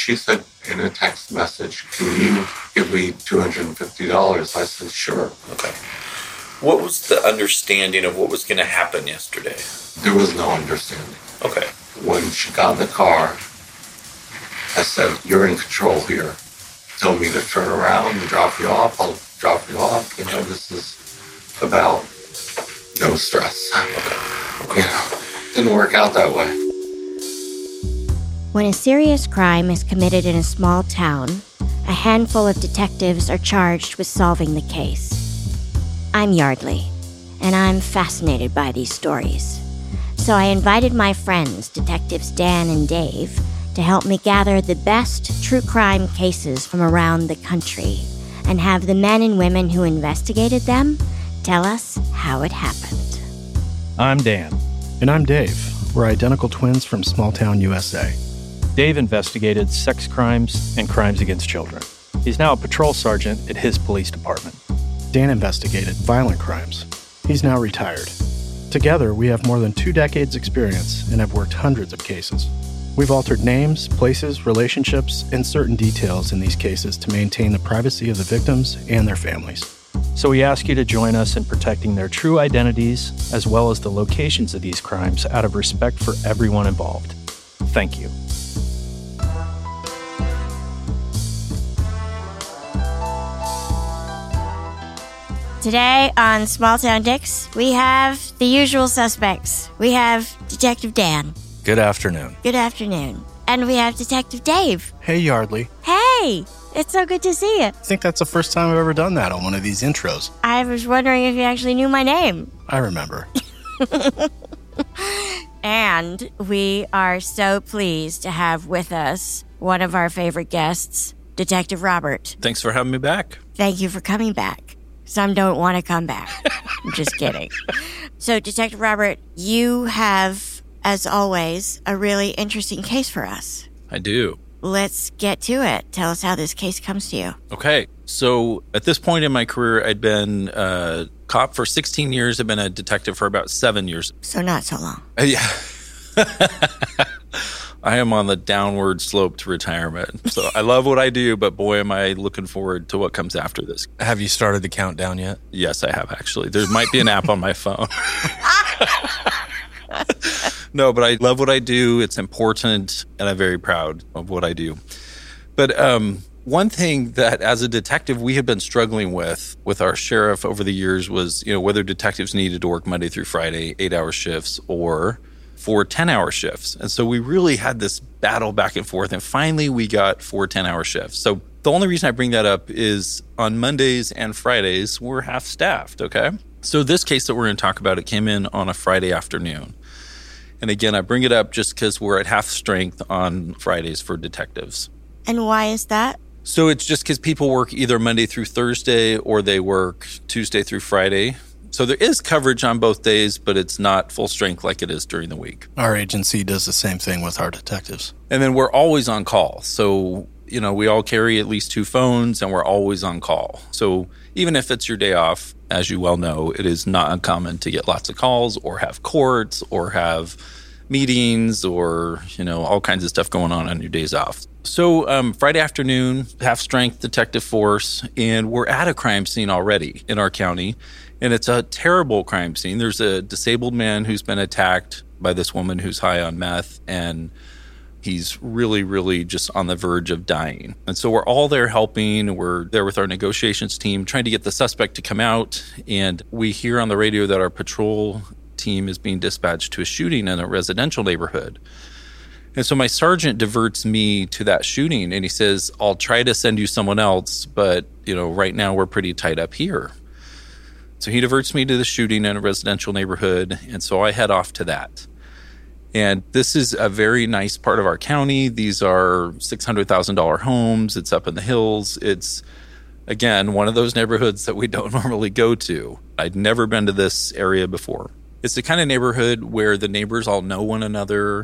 She said in a text message, can you give me $250? I said, sure. Okay. What was the understanding of what was going to happen yesterday? There was no understanding. Okay. When she got in the car, I said, you're in control here. Tell me to turn around and drop you off. I'll drop you off. You know, this is about no stress. Okay. You know, didn't work out that way. When a serious crime is committed in a small town, a handful of detectives are charged with solving the case. I'm Yardley, and I'm fascinated by these stories. So I invited my friends, Detectives Dan and Dave, to help me gather the best true crime cases from around the country and have the men and women who investigated them tell us how it happened. I'm Dan. And I'm Dave. We're identical twins from small town USA. Dave investigated sex crimes and crimes against children. He's now a patrol sergeant at his police department. Dan investigated violent crimes. He's now retired. Together, we have more than 2 decades experience and have worked hundreds of cases. We've altered names, places, relationships, and certain details in these cases to maintain the privacy of the victims and their families. So we ask you to join us in protecting their true identities as well as the locations of these crimes out of respect for everyone involved. Thank you. Today on Small Town Dicks, we have the usual suspects. We have Detective Dan. Good afternoon. Good afternoon. And we have Detective Dave. Hey, Yardley. Hey! It's so good to see you. I think that's the first time I've ever done that on one of these intros. I was wondering if you actually knew my name. I remember. And we are so pleased to have with us one of our favorite guests, Detective Robert. Thanks for having me back. Thank you for coming back. Some don't want to come back. I'm just kidding. So, Detective Robert, you have, as always, a really interesting case for us. I do. Let's get to it. Tell us how this case comes to you. Okay. So at this point in my career, I'd been a cop for 16 years. I've been a detective for about 7 years. So not so long. Yeah. I am on the downward slope to retirement. So I love what I do, but boy, am I looking forward to what comes after this. Have you started the countdown yet? Yes, I have, actually. There might be an app on my phone. No, but I love what I do. It's important, and I'm very proud of what I do. But one thing that, as a detective, we have been struggling with our sheriff over the years was, whether detectives needed to work Monday through Friday, 8-hour shifts, or 4 10-hour shifts. And so we really had this battle back and forth, and finally we got 4 10-hour shifts. So the only reason I bring that up is on Mondays and Fridays, we're half-staffed, okay? So this case that we're going to talk about, it came in on a Friday afternoon. And again, I bring it up just because we're at half strength on Fridays for detectives. And why is that? So it's just because people work either Monday through Thursday or they work Tuesday through Friday. So there is coverage on both days, but it's not full strength like it is during the week. Our agency does the same thing with our detectives. And then we're always on call. So, we all carry at least 2 phones and we're always on call. So even if it's your day off, as you well know, it is not uncommon to get lots of calls or have courts or have meetings or, all kinds of stuff going on your days off. So Friday afternoon, half-strength detective force, and we're at a crime scene already in our county, and it's a terrible crime scene. There's a disabled man who's been attacked by this woman who's high on meth, and he's really, really just on the verge of dying. And so we're all there helping. We're there with our negotiations team trying to get the suspect to come out. And we hear on the radio that our patrol team is being dispatched to a shooting in a residential neighborhood. And so my sergeant diverts me to that shooting, and he says, I'll try to send you someone else, but, right now we're pretty tight up here. So he diverts me to the shooting in a residential neighborhood, and so I head off to that. And this is a very nice part of our county. These are $600,000 homes. It's up in the hills. It's, again, one of those neighborhoods that we don't normally go to. I'd never been to this area before. It's the kind of neighborhood where the neighbors all know one another.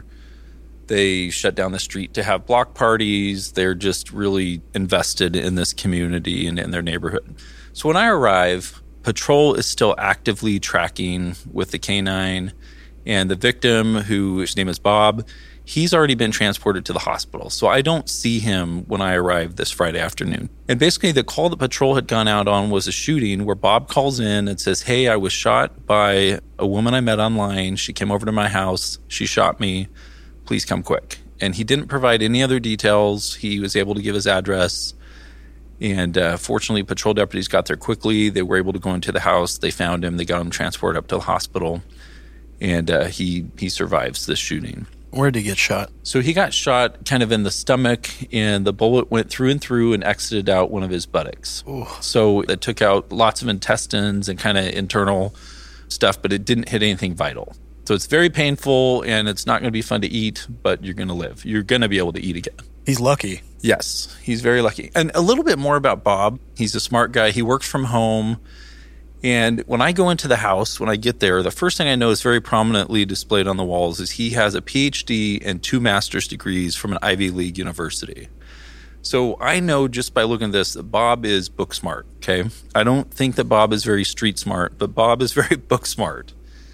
They shut down the street to have block parties. They're just really invested in this community and in their neighborhood. So when I arrive, patrol is still actively tracking with the canine. And the victim, whose name is Bob, He's already been transported to the hospital, so I don't see him when I arrive this Friday afternoon. And basically, the call the patrol had gone out on was a shooting where Bob calls in and says, hey, I was shot by a woman I met online. She came over to my house. She shot me. Please come quick. And he didn't provide any other details. He was able to give his address. And fortunately, patrol deputies got there quickly. They were able to go into the house. They found him. They got him transported up to the hospital. And he survives this shooting. Where did he get shot? So he got shot kind of in the stomach, and the bullet went through and through and exited out one of his buttocks. Ooh. So it took out lots of intestines and kind of internal stuff, but it didn't hit anything vital. So it's very painful, and it's not going to be fun to eat, but you're going to live. You're going to be able to eat again. He's lucky. Yes, he's very lucky. And a little bit more about Bob. He's a smart guy. He works from home. And when I go into the house, when I get there, the first thing I know is very prominently displayed on the walls is he has a PhD and 2 master's degrees from an Ivy League university. So I know just by looking at this that Bob is book smart, okay? I don't think that Bob is very street smart, but Bob is very book smart.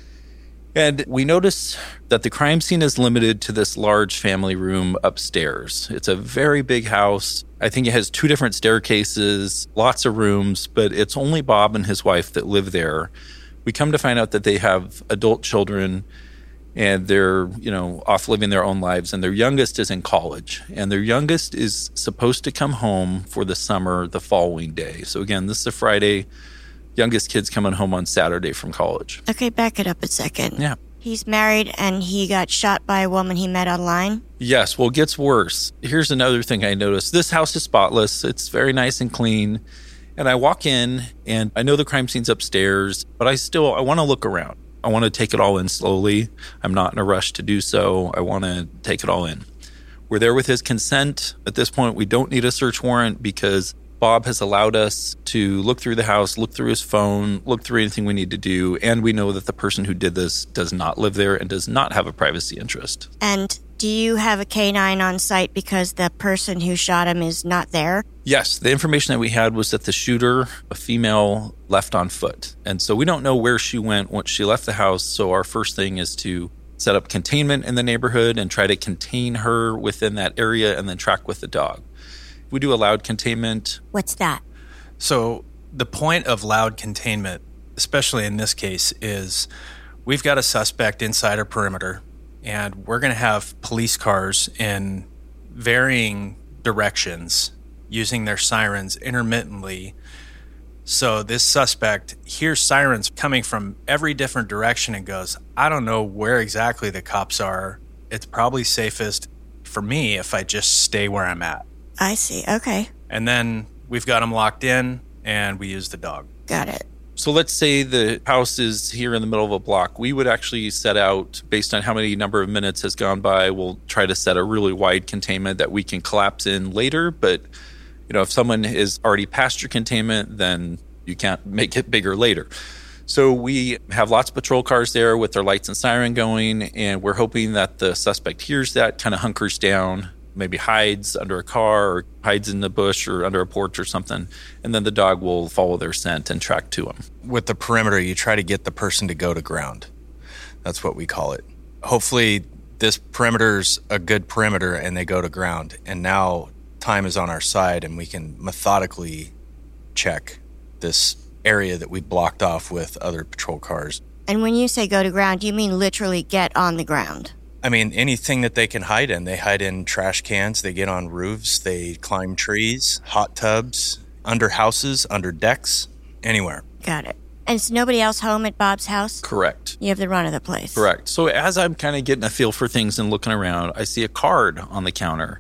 And we notice that the crime scene is limited to this large family room upstairs. It's a very big house. I think it has 2 different staircases, lots of rooms, but it's only Bob and his wife that live there. We come to find out that they have adult children and they're, off living their own lives. And their youngest is in college. And their youngest is supposed to come home for the summer the following day. So again, this is a Friday. Youngest kid's coming home on Saturday from college. Okay, back it up a second. Yeah. He's married and he got shot by a woman he met online? Yes, well, it gets worse. Here's another thing I noticed. This house is spotless. It's very nice and clean. And I walk in and I know the crime scene's upstairs, but I want to look around. I want to take it all in slowly. I'm not in a rush to do so. I want to take it all in. We're there with his consent. At this point, we don't need a search warrant because Bob has allowed us to look through the house, look through his phone, look through anything we need to do. And we know that the person who did this does not live there and does not have a privacy interest. And do you have a canine on site because the person who shot him is not there? Yes. The information that we had was that the shooter, a female, left on foot. And so we don't know where she went once she left the house. So our first thing is to set up containment in the neighborhood and try to contain her within that area and then track with the dog. We do a loud containment. What's that? So the point of loud containment, especially in this case, is we've got a suspect inside our perimeter, and we're going to have police cars in varying directions using their sirens intermittently. So this suspect hears sirens coming from every different direction and goes, I don't know where exactly the cops are. It's probably safest for me if I just stay where I'm at. I see. Okay. And then we've got them locked in, and we use the dog. Got it. So let's say the house is here in the middle of a block. We would actually set out, based on how many number of minutes has gone by, we'll try to set a really wide containment that we can collapse in later. But, if someone is already past your containment, then you can't make it bigger later. So we have lots of patrol cars there with their lights and siren going, and we're hoping that the suspect hears that, kind of hunkers down, maybe hides under a car or hides in the bush or under a porch or something. And then the dog will follow their scent and track to them. With the perimeter, you try to get the person to go to ground. That's what we call it. Hopefully this perimeter's a good perimeter and they go to ground. And now time is on our side and we can methodically check this area that we blocked off with other patrol cars. And when you say go to ground, you mean literally get on the ground? I mean, anything that they can hide in. They hide in trash cans, they get on roofs, they climb trees, hot tubs, under houses, under decks, anywhere. Got it. And is nobody else home at Bob's house? Correct. You have the run of the place. Correct. So as I'm kind of getting a feel for things and looking around, I see a card on the counter.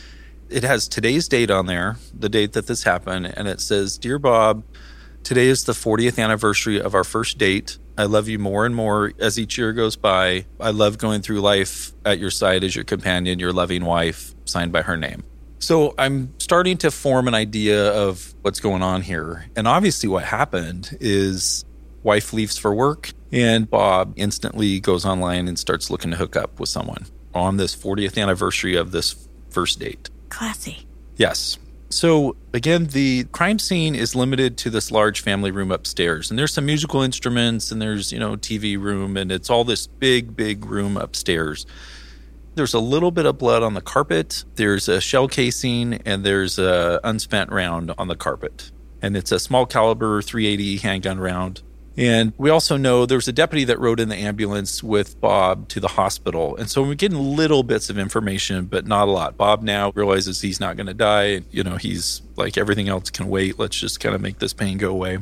It has today's date on there, the date that this happened, and it says, Dear Bob, today is the 40th anniversary of our first date. I love you more and more as each year goes by. I love going through life at your side as your companion, your loving wife, signed by her name. So I'm starting to form an idea of what's going on here. And obviously what happened is wife leaves for work and Bob instantly goes online and starts looking to hook up with someone on this 40th anniversary of this first date. Classy. Yes. So again, the crime scene is limited to this large family room upstairs. And there's some musical instruments and there's, TV room and it's all this big, big room upstairs. There's a little bit of blood on the carpet. There's a shell casing, and there's a unspent round on the carpet. And it's a small caliber .380 handgun round. And we also know there was a deputy that rode in the ambulance with Bob to the hospital. And so we're getting little bits of information, but not a lot. Bob now realizes he's not going to die. You know, he's like, everything else can wait. Let's just kind of make this pain go away.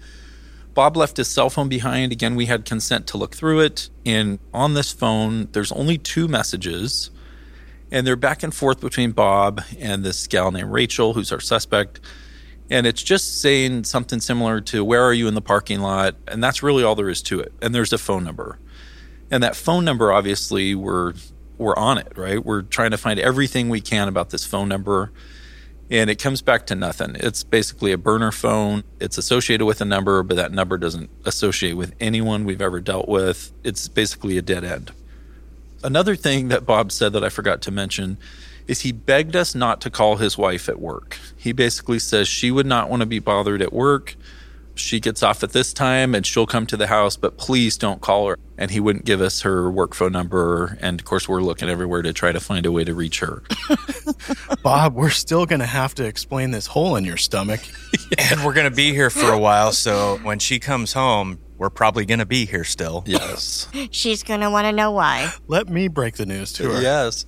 Bob left his cell phone behind. Again, we had consent to look through it. And on this phone, there's only 2 messages. And they're back and forth between Bob and this gal named Rachel, who's our suspect. And it's just saying something similar to, where are you in the parking lot? And that's really all there is to it. And there's a phone number. And that phone number, obviously, we're on it, right? We're trying to find everything we can about this phone number. And it comes back to nothing. It's basically a burner phone. It's associated with a number, but that number doesn't associate with anyone we've ever dealt with. It's basically a dead end. Another thing that Bob said that I forgot to mention is he begged us not to call his wife at work. He basically says she would not want to be bothered at work. She gets off at this time and she'll come to the house, but please don't call her. And he wouldn't give us her work phone number. And of course, we're looking everywhere to try to find a way to reach her. Bob, we're still going to have to explain this hole in your stomach. And we're going to be here for a while. So when she comes home, we're probably going to be here still. Yes. She's going to want to know why. Let me break the news to her. Yes.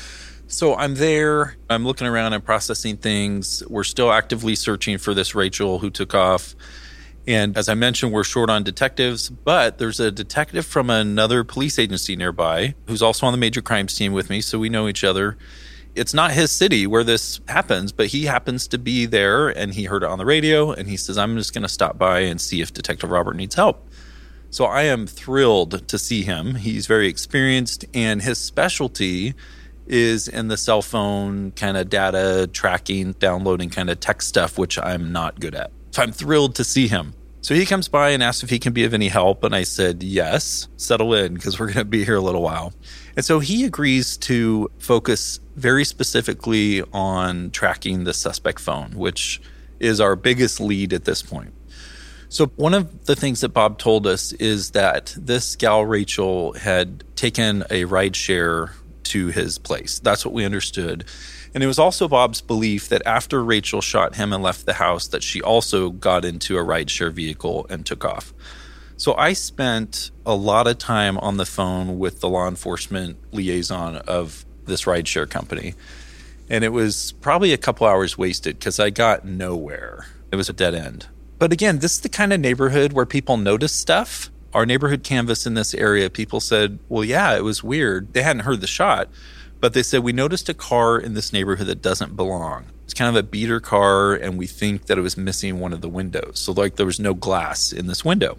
So I'm there. I'm looking around and processing things. We're still actively searching for this Rachel who took off. And as I mentioned, we're short on detectives, but there's a detective from another police agency nearby who's also on the major crimes team with me, so we know each other. It's not his city where this happens, but he happens to be there, and he heard it on the radio, and he says, I'm just going to stop by and see if Detective Robert needs help. So I am thrilled to see him. He's very experienced, and his specialty is in the cell phone kind of data tracking, downloading kind of tech stuff, which I'm not good at. So I'm thrilled to see him. So he comes by and asks if he can be of any help. And I said, yes, settle in because we're going to be here a little while. And so he agrees to focus very specifically on tracking the suspect phone, which is our biggest lead at this point. So one of the things that Bob told us is that this gal, Rachel, had taken a ride share to his place. That's what we understood. And it was also Bob's belief that after Rachel shot him and left the house, that she also got into a rideshare vehicle and took off. So I spent a lot of time on the phone with the law enforcement liaison of this rideshare company. And it was probably a couple hours wasted because I got nowhere. It was a dead end. But again, this is the kind of neighborhood where people notice stuff. Our neighborhood canvas in this area, people said, well, yeah, it was weird. They hadn't heard the shot. But they said, we noticed a car in this neighborhood that doesn't belong. It's kind of a beater car, and we think that it was missing one of the windows. So like there was no glass in this window.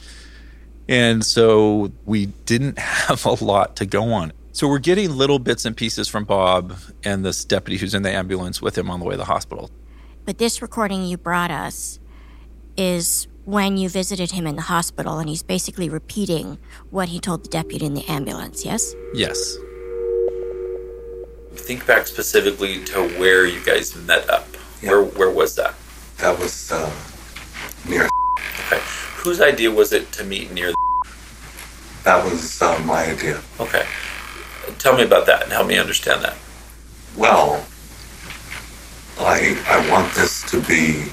And so we didn't have a lot to go on. So we're getting little bits and pieces from Bob and this deputy who's in the ambulance with him on the way to the hospital. But this recording you brought us is when you visited him in the hospital, and he's basically repeating what he told the deputy in the ambulance, yes? Yes. Think back specifically to where you guys met up. Yeah. Where was that? That was near. Okay. Whose idea was it to meet near? That was my idea. Okay. Tell me about that and help me understand that. Well, I want this to be,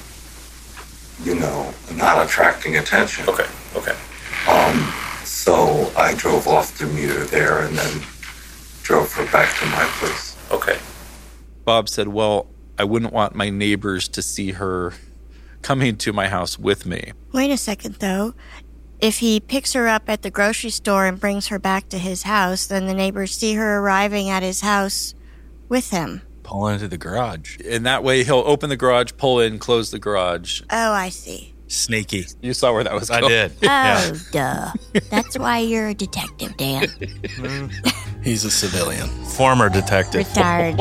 not attracting attention. Okay. So I drove off to meet her there and then drove her back to my place. Okay. Bob said, well, I wouldn't want my neighbors to see her coming to my house with me. Wait a second, though. If he picks her up at the grocery store and brings her back to his house, then the neighbors see her arriving at his house with him. Pull into the garage. In that way, he'll open the garage, pull in, close the garage. Oh, I see. Sneaky. You saw where that was going. I did. Oh, duh. That's why you're a detective, Dan. He's a civilian. Former detective. Retired.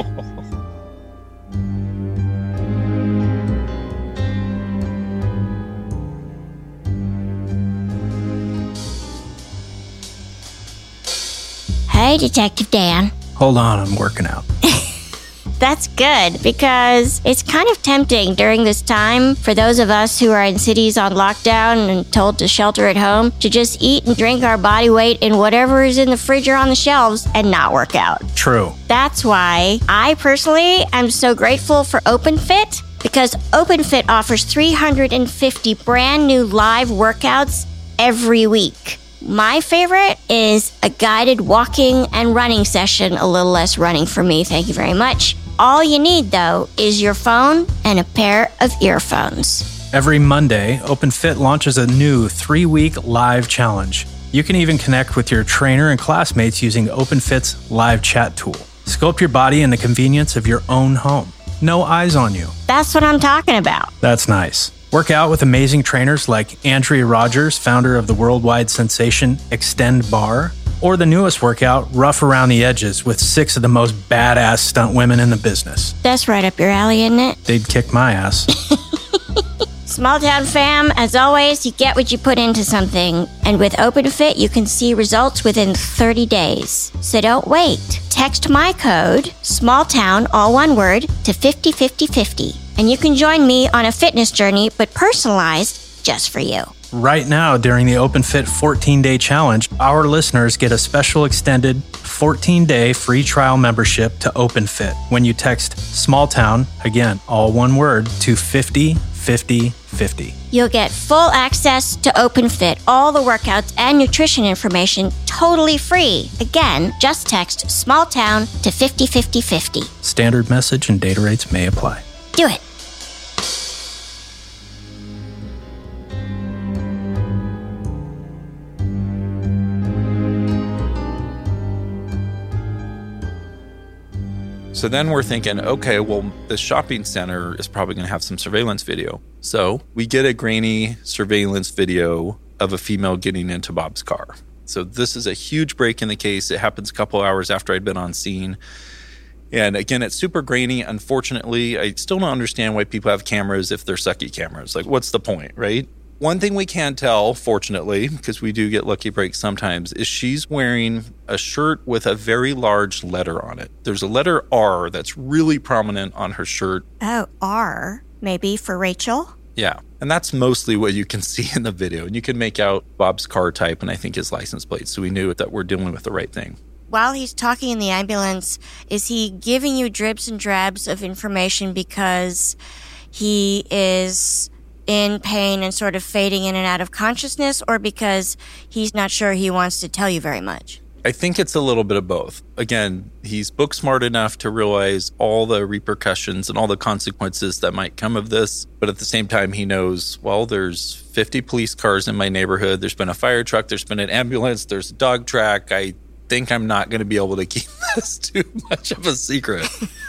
Hey, Detective Dan. Hold on, I'm working out. That's good, because it's kind of tempting during this time for those of us who are in cities on lockdown and told to shelter at home to just eat and drink our body weight in whatever is in the fridge or on the shelves and not work out. True. That's why I personally am so grateful for OpenFit, because OpenFit offers 350 brand new live workouts every week. My favorite is a guided walking and running session, a little less running for me, thank you very much. All you need, though, is your phone and a pair of earphones. Every Monday, OpenFit launches a new 3-week live challenge. You can even connect with your trainer and classmates using OpenFit's live chat tool. Sculpt your body in the convenience of your own home. No eyes on you. That's what I'm talking about. That's nice. Work out with amazing trainers like Andrea Rogers, founder of the worldwide sensation Extend Bar, or the newest workout, Rough Around the Edges, with 6 of the most badass stunt women in the business. That's right up your alley, isn't it? They'd kick my ass. Small town fam, as always, you get what you put into something. And with OpenFit, you can see results within 30 days. So don't wait. Text my code, SMALLTOWN, all one word, to 505050. And you can join me on a fitness journey, but personalized just for you. Right now, during the OpenFit 14-day challenge, our listeners get a special extended 14-day free trial membership to OpenFit when you text SMALLTOWN, again, all one word, to 505050. You'll get full access to OpenFit, all the workouts and nutrition information totally free. Again, just text SMALLTOWN to 505050. Standard message and data rates may apply. Do it. So then we're thinking, okay, well, the shopping center is probably going to have some surveillance video. So we get a grainy surveillance video of a female getting into Bob's car. So this is a huge break in the case. It happens a couple hours after I'd been on scene. And again, it's super grainy. Unfortunately, I still don't understand why people have cameras if they're sucky cameras. Like, what's the point, right? One thing we can tell, fortunately, because we do get lucky breaks sometimes, is she's wearing a shirt with a very large letter on it. There's a letter R that's really prominent on her shirt. Oh, R? Maybe for Rachel? Yeah. And that's mostly what you can see in the video. And you can make out Bob's car type and I think his license plate. So we knew that we're dealing with the right thing. While he's talking in the ambulance, is he giving you dribs and drabs of information because he is in pain and sort of fading in and out of consciousness, or because he's not sure he wants to tell you very much? I think it's a little bit of both. Again, he's book smart enough to realize all the repercussions and all the consequences that might come of this. But at the same time, he knows, well, there's 50 police cars in my neighborhood. There's been a fire truck. There's been an ambulance. There's a dog track. I think I'm not going to be able to keep this too much of a secret.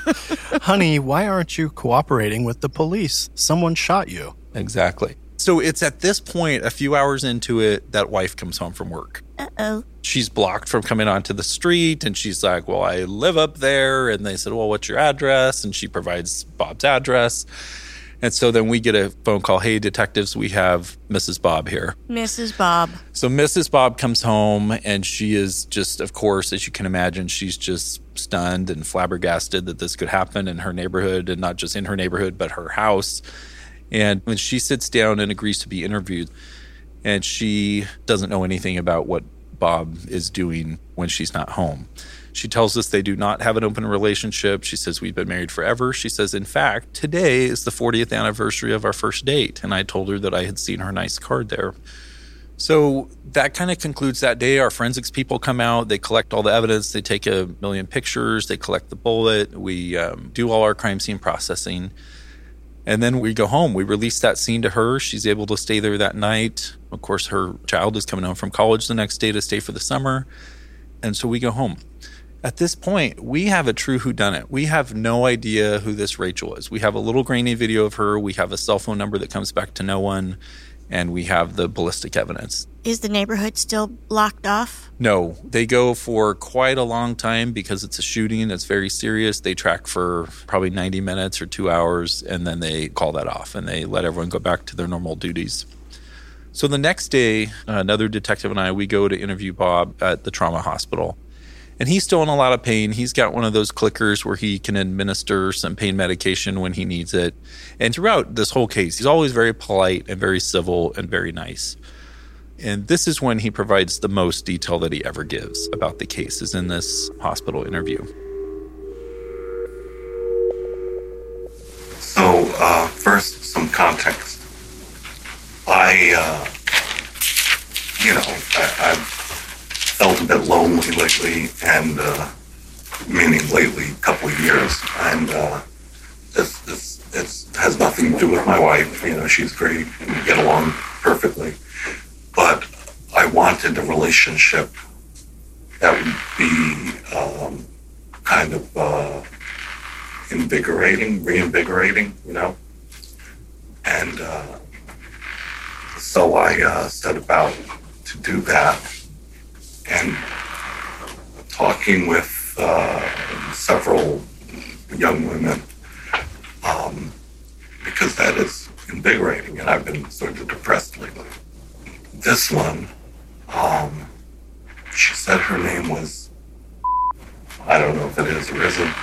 Honey, why aren't you cooperating with the police? Someone shot you. Exactly. So it's at this point, a few hours into it, that wife comes home from work. Uh-oh. She's blocked from coming onto the street, and she's like, well, I live up there. And they said, well, what's your address? And she provides Bob's address. And so then we get a phone call, hey, detectives, we have Mrs. Bob here. Mrs. Bob. So Mrs. Bob comes home, and she is just, of course, as you can imagine, she's just stunned and flabbergasted that this could happen in her neighborhood, and not just in her neighborhood, but her house. And when she sits down and agrees to be interviewed, and she doesn't know anything about what Bob is doing when she's not home. She tells us they do not have an open relationship. She says, we've been married forever. She says, in fact, today is the 40th anniversary of our first date. And I told her that I had seen her nice card there. So that kind of concludes that day. Our forensics people come out. They collect all the evidence. They take 1 million pictures. They collect the bullet. We do all our crime scene processing. And then we go home. We release that scene to her. She's able to stay there that night. Of course, her child is coming home from college the next day to stay for the summer. And so we go home. At this point, we have a true whodunit. We have no idea who this Rachel is. We have a little grainy video of her. We have a cell phone number that comes back to no one. And we have the ballistic evidence. Is the neighborhood still locked off? No, they go for quite a long time because it's a shooting that's very serious. They track for probably 90 minutes or 2 hours, and then they call that off, and they let everyone go back to their normal duties. So the next day, another detective and I, we go to interview Bob at the trauma hospital. And he's still in a lot of pain. He's got one of those clickers where he can administer some pain medication when he needs it. And throughout this whole case, he's always very polite and very civil and very nice. And this is when he provides the most detail that he ever gives about the case, is in this hospital interview. So, first, some context. I've felt a bit lonely lately, and meaning lately, a couple of years, and it has nothing to do with my wife. She's great, and we get along perfectly. But I wanted a relationship that would be kind of reinvigorating, And so I set about to do that, and talking with several young women, because that is invigorating, and I've been sort of depressed lately. This one, she said her name was, I don't know if it is or isn't,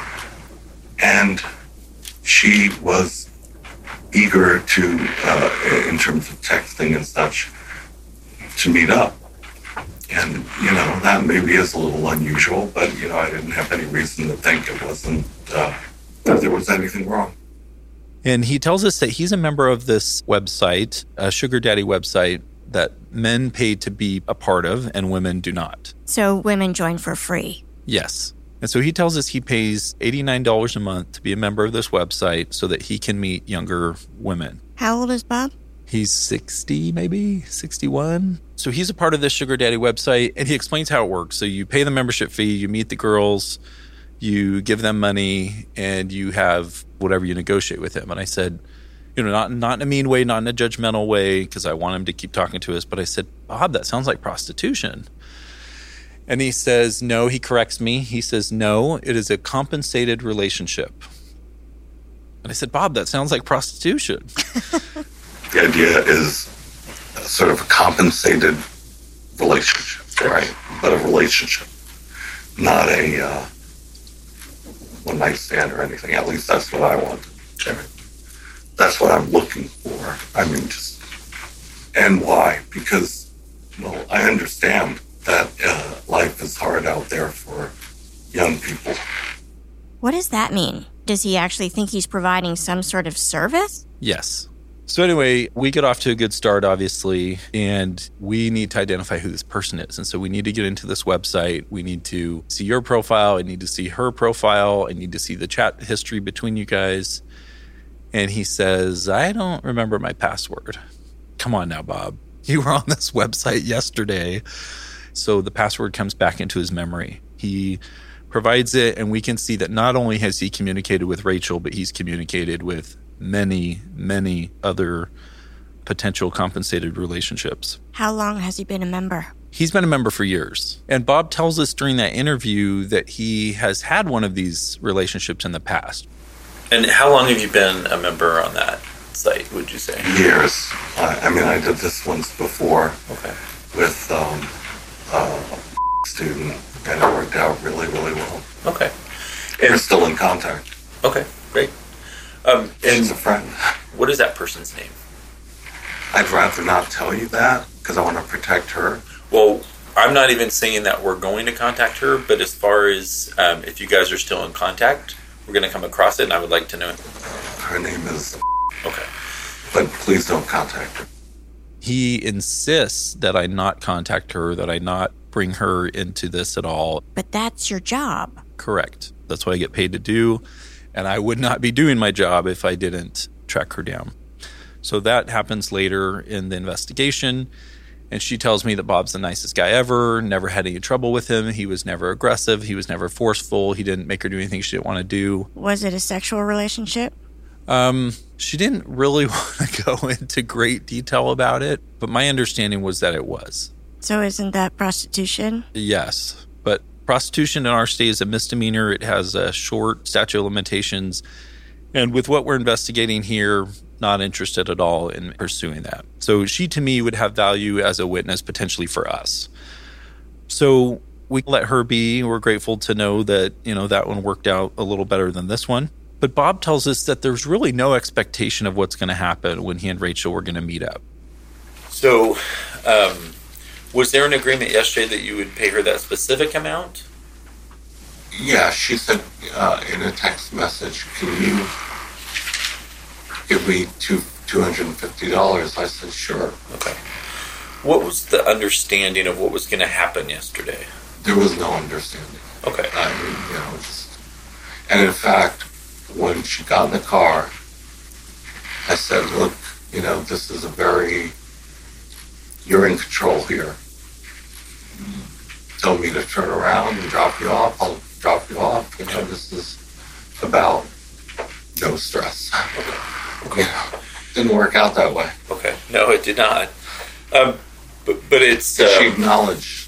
and she was eager to, in terms of texting and such, to meet up. And, that maybe is a little unusual, but, I didn't have any reason to think it wasn't, that there was anything wrong. And he tells us that he's a member of this website, a sugar daddy website, that men pay to be a part of and women do not. So women join for free. Yes. And so he tells us he pays $89 a month to be a member of this website so that he can meet younger women. How old is Bob? He's 60, maybe 61. So he's a part of this sugar daddy website, and he explains how it works. So you pay the membership fee, you meet the girls, you give them money, and you have whatever you negotiate with him. And I said, not in a mean way, not in a judgmental way, because I want him to keep talking to us. But I said, Bob, that sounds like prostitution. And he says, no, he corrects me. He says, no, it is a compensated relationship. And I said, Bob, that sounds like prostitution. The idea is sort of a compensated relationship, right? But a relationship, not a one-night stand or anything. At least that's what I want. That's what I'm looking for. And why? Because, I understand that life is hard out there for young people. What does that mean? Does he actually think he's providing some sort of service? Yes. So anyway, we get off to a good start, obviously, and we need to identify who this person is. And so we need to get into this website. We need to see your profile. I need to see her profile. I need to see the chat history between you guys. And he says, I don't remember my password. Come on now, Bob. You were on this website yesterday. So the password comes back into his memory. He provides it, and we can see that not only has he communicated with Rachel, but he's communicated with many, many other potential compensated relationships. How long has he been a member? He's been a member for years. And Bob tells us during that interview that he has had one of these relationships in the past. And how long have you been a member on that site, would you say? Years. I did this once before. Okay. With a student, and it worked out really, really well. Okay. And we're still in contact. Okay, great. She's a friend. What is that person's name? I'd rather not tell you that because I want to protect her. Well, I'm not even saying that we're going to contact her, but as far as if you guys are still in contact, we're going to come across it, and I would like to know it. Her name is... Okay. But please don't contact her. He insists that I not contact her, that I not bring her into this at all. But that's your job. Correct. That's what I get paid to do. And I would not be doing my job if I didn't track her down. So that happens later in the investigation. And she tells me that Bob's the nicest guy ever, never had any trouble with him. He was never aggressive. He was never forceful. He didn't make her do anything she didn't want to do. Was it a sexual relationship? She didn't really want to go into great detail about it, but my understanding was that it was. So isn't that prostitution? Yes, but prostitution in our state is a misdemeanor. It has a short statute of limitations. And with what we're investigating here, not interested at all in pursuing that. So she, to me, would have value as a witness potentially for us. So we let her be. We're grateful to know that, that one worked out a little better than this one. But Bob tells us that there's really no expectation of what's going to happen when he and Rachel were going to meet up. So, was there an agreement yesterday that you would pay her that specific amount? Yeah, she said in a text message, can you give me $250? I said, sure. Okay. What was the understanding of what was going to happen yesterday? There was no understanding. Okay. I mean, and in fact, when she got in the car, I said, look, this is you're in control here. Tell me to turn around and drop you off, I'll drop you off. This is about no stress. Okay. Didn't work out that way. Okay. No, it did not. But it's... she acknowledged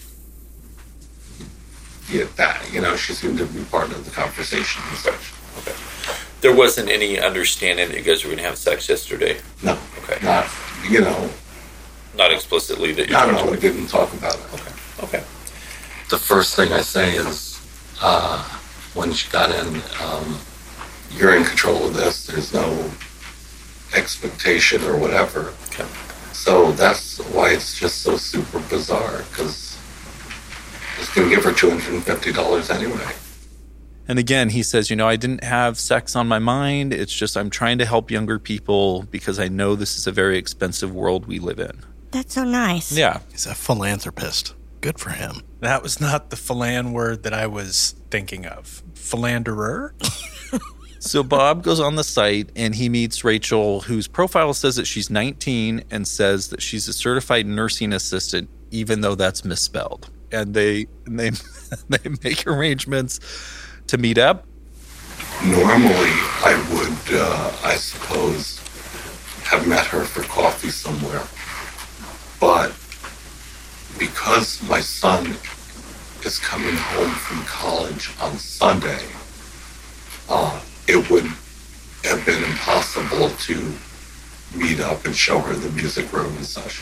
that, she seemed to be part of the conversation and such. Okay. There wasn't any understanding that you guys were going to have sex yesterday? No. Okay. Not, Not explicitly that you're... No, we didn't talk about it. Okay. The first thing I say is, when she got in, you're in control of this. There's no expectation or whatever. Okay. So that's why it's just so super bizarre, because I was going to give her $250 anyway. And again, he says, I didn't have sex on my mind. It's just I'm trying to help younger people because I know this is a very expensive world we live in. That's so nice. Yeah. He's a philanthropist. Good for him. That was not the philan word that I was thinking of. Philanderer? So Bob goes on the site and he meets Rachel, whose profile says that she's 19 and says that she's a certified nursing assistant, even though that's misspelled. And they make arrangements to meet up. Normally, I would, I suppose, have met her for coffee somewhere. But because my son is coming home from college on Sunday, it would have been impossible to meet up and show her the music room and such.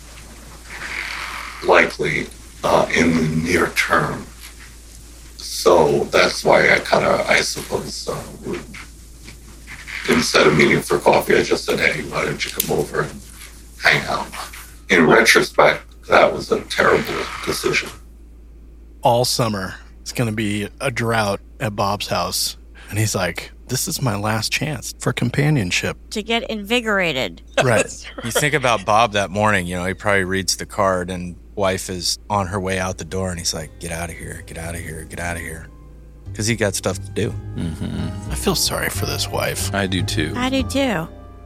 Likely in the near term. So that's why I suppose, instead of meeting for coffee, I just said, hey, why don't you come over and hang out? In retrospect, that was a terrible decision. All summer, it's going to be a drought at Bob's house. And he's like, this is my last chance for companionship. To get invigorated. Right. You think about Bob that morning, he probably reads the card and wife is on her way out the door and he's like, get out of here, get out of here, get out of here. Because he got stuff to do. I feel sorry for this wife. I do too. I do too.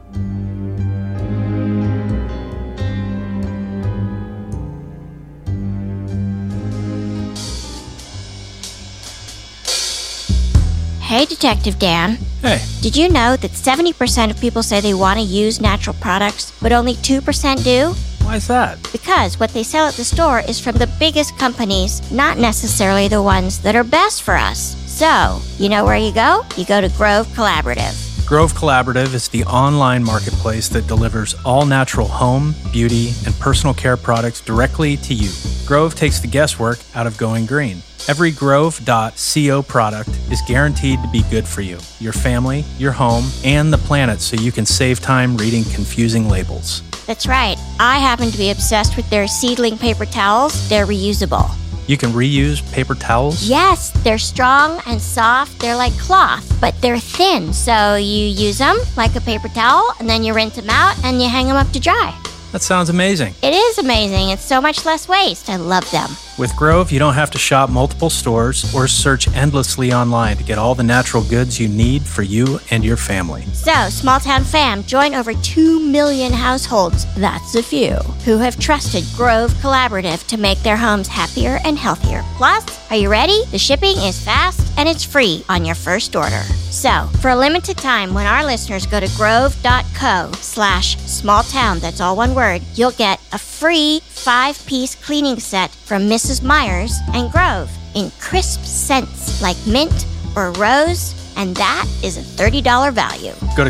Hey, Detective Dan. Hey. Did you know that 70% of people say they want to use natural products, but only 2% do? Why is that? Because what they sell at the store is from the biggest companies, not necessarily the ones that are best for us. So, you know where you go? You go to Grove Collaborative. Grove Collaborative is the online marketplace that delivers all natural home, beauty, and personal care products directly to you. Grove takes the guesswork out of going green. Every Grove.co product is guaranteed to be good for you, your family, your home, and the planet, so you can save time reading confusing labels. That's right. I happen to be obsessed with their seedling paper towels. They're reusable. You can reuse paper towels? Yes, they're strong and soft. They're like cloth, but they're thin. So you use them like a paper towel, and then you rinse them out, and you hang them up to dry. That sounds amazing. It is amazing. It's so much less waste. I love them. With Grove, you don't have to shop multiple stores or search endlessly online to get all the natural goods you need for you and your family. So, Small Town Fam, join over 2 million households, that's a few, who have trusted Grove Collaborative to make their homes happier and healthier. Plus, are you ready? The shipping is fast and it's free on your first order. So, for a limited time, when our listeners go to grove.co/smalltown, that's all one word, you'll get a free 5-piece cleaning set from Mrs. Myers and Grove in crisp scents like mint or rose, and that is a $30 value. Go to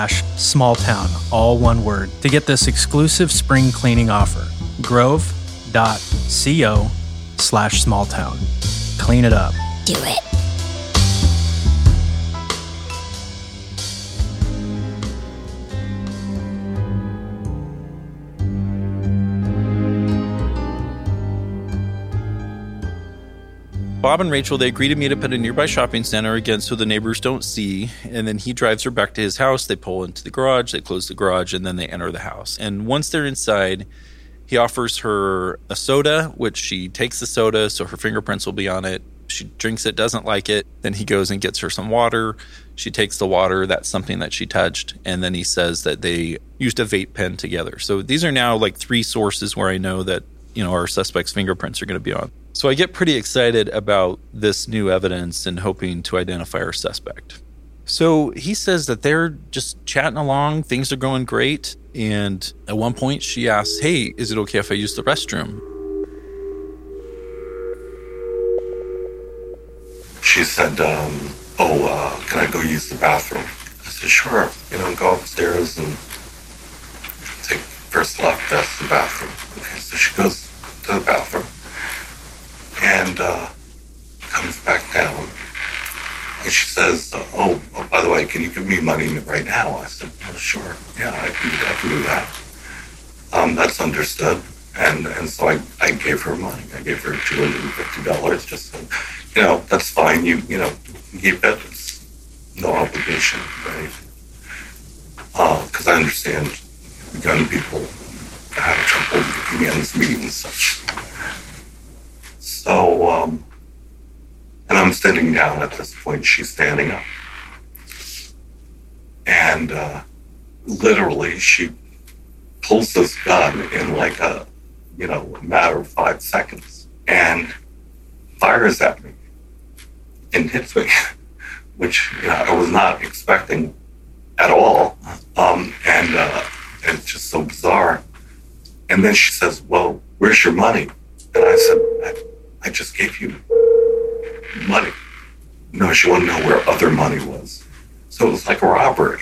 grove.co/smalltown, all one word, to get this exclusive spring cleaning offer. Grove, .co/smalltown. Clean it up. Do it. Bob and Rachel, they agree to meet up at a nearby shopping center again so the neighbors don't see. And then he drives her back to his house. They pull into the garage, they close the garage, and then they enter the house. And once they're inside, he offers her a soda, which she takes the soda so her fingerprints will be on it. She drinks it, doesn't like it. Then he goes and gets her some water. She takes the water. That's something that she touched. And then he says that they used a vape pen together. So these are now like 3 sources where I know that, our suspect's fingerprints are going to be on. So I get pretty excited about this new evidence and hoping to identify our suspect. So he says that they're just chatting along. Things are going great. And at one point she asks, hey, is it okay if I use the restroom? She said, can I go use the bathroom? I said, sure. Go upstairs and take first left, that's the bathroom. Okay, so she goes to the bathroom and comes back down. And she says, by the way, can you give me money right now? I said, oh, sure. Yeah, I can do that. That's understood. And so I gave her money. I gave her $250 just so, that's fine. You keep it. It's no obligation, right? Because I understand young people have trouble making ends meet and such. So, and I'm sitting down at this point. She's standing up. And literally, she pulls this gun in like a matter of 5 seconds and fires at me and hits me, which I was not expecting at all. And it's just so bizarre. And then she says, well, where's your money? And I said, I just gave you money. No, she wanted to know where other money was. So it was like a robbery,